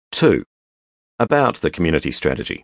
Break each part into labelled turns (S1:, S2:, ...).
S1: 2. About the community strategy.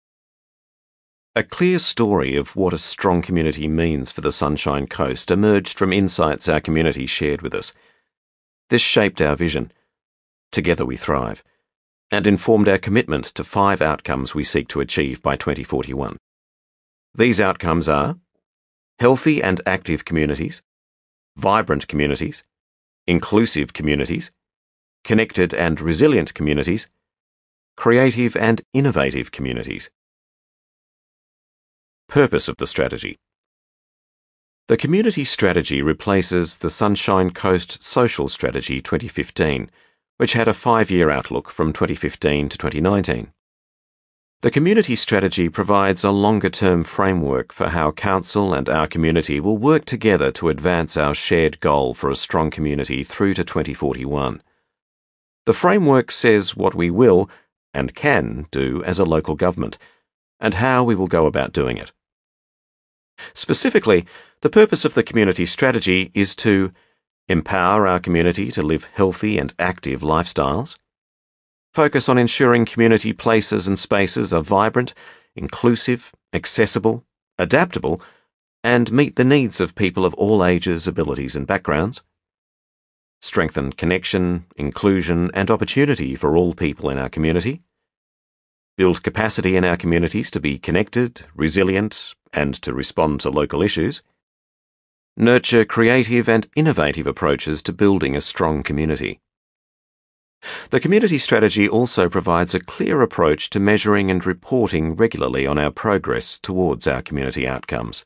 S1: A clear story of what a strong community means for the Sunshine Coast emerged from insights our community shared with us. This shaped our vision, Together We Thrive, and informed our commitment to 5 outcomes we seek to achieve by 2041. These outcomes are healthy and active communities, vibrant communities, inclusive communities, connected and resilient communities, creative and innovative communities. Purpose of the strategy. The community strategy replaces the Sunshine Coast Social Strategy 2015, which had a 5-year outlook from 2015 to 2019. The community strategy provides a longer-term framework for how Council and our community will work together to advance our shared goal for a strong community through to 2041. The framework says what we will and can do as a local government, and how we will go about doing it. Specifically, the purpose of the community strategy is to empower our community to live healthy and active lifestyles, focus on ensuring community places and spaces are vibrant, inclusive, accessible, adaptable, and meet the needs of people of all ages, abilities, and backgrounds, strengthen connection, inclusion, and opportunity for all people in our community, build capacity in our communities to be connected, resilient, and to respond to local issues, nurture creative and innovative approaches to building a strong community. The community strategy also provides a clear approach to measuring and reporting regularly on our progress towards our community outcomes.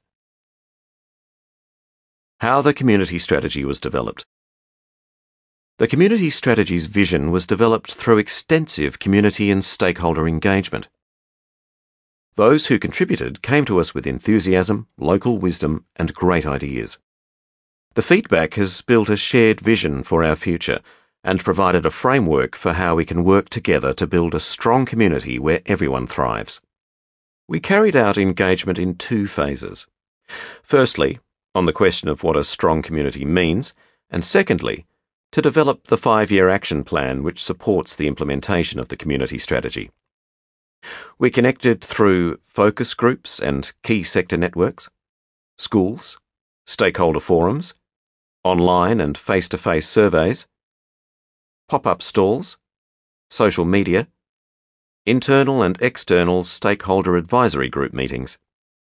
S1: How the community strategy was developed. The community strategy's vision was developed through extensive community and stakeholder engagement. Those who contributed came to us with enthusiasm, local wisdom, and great ideas. The feedback has built a shared vision for our future and provided a framework for how we can work together to build a strong community where everyone thrives. We carried out engagement in 2 phases. Firstly, on the question of what a strong community means, and secondly, to develop the 5-year action plan which supports the implementation of the community strategy. We connected through focus groups and key sector networks, schools, stakeholder forums, online and face-to-face surveys, pop-up stalls, social media, internal and external stakeholder advisory group meetings.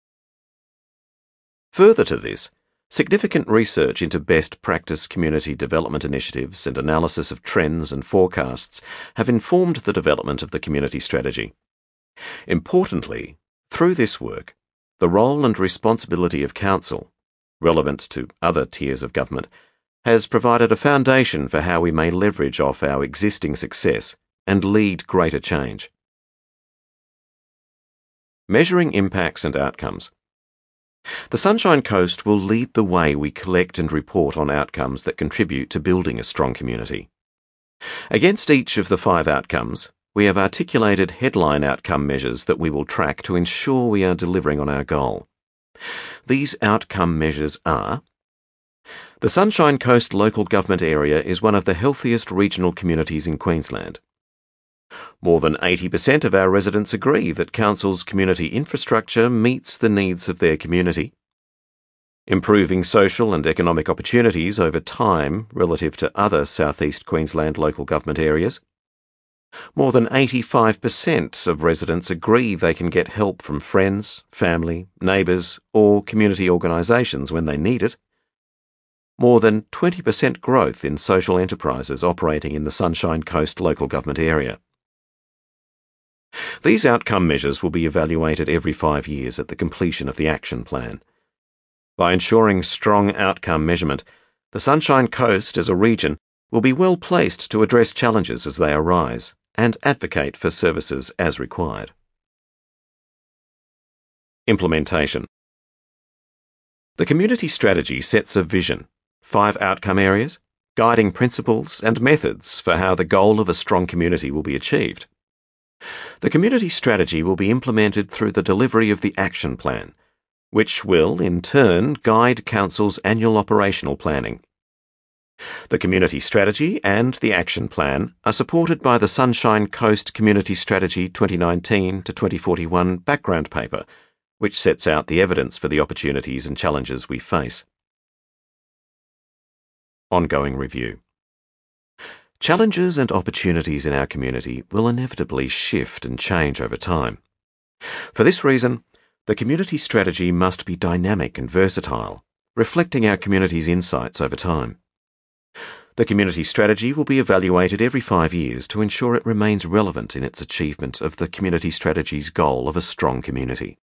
S1: Further to this, significant research into best practice community development initiatives and analysis of trends and forecasts have informed the development of the community strategy. Importantly, through this work, the role and responsibility of Council, relevant to other tiers of government, has provided a foundation for how we may leverage off our existing success and lead greater change. Measuring impacts and outcomes. The Sunshine Coast will lead the way we collect and report on outcomes that contribute to building a strong community. Against each of the 5 outcomes, we have articulated headline outcome measures that we will track to ensure we are delivering on our goal. These outcome measures are: the Sunshine Coast local government area is one of the healthiest regional communities in Queensland. More than 80% of our residents agree that Council's community infrastructure meets the needs of their community. Improving social and economic opportunities over time relative to other South East Queensland local government areas. More than 85% of residents agree they can get help from friends, family, neighbours, or community organisations when they need it. More than 20% growth in social enterprises operating in the Sunshine Coast local government area. These outcome measures will be evaluated every 5 years at the completion of the action plan. By ensuring strong outcome measurement, the Sunshine Coast as a region will be well placed to address challenges as they arise and advocate for services as required. Implementation. The community strategy sets a vision, 5 outcome areas, guiding principles and methods for how the goal of a strong community will be achieved. The community strategy will be implemented through the delivery of the action plan, which will, in turn, guide Council's annual operational planning. The Community Strategy and the Action Plan are supported by the Sunshine Coast Community Strategy 2019 to 2041 background paper, which sets out the evidence for the opportunities and challenges we face. Ongoing review. Challenges and opportunities in our community will inevitably shift and change over time. For this reason, the community strategy must be dynamic and versatile, reflecting our community's insights over time. The community strategy will be evaluated every 5 years to ensure it remains relevant in its achievement of the community strategy's goal of a strong community.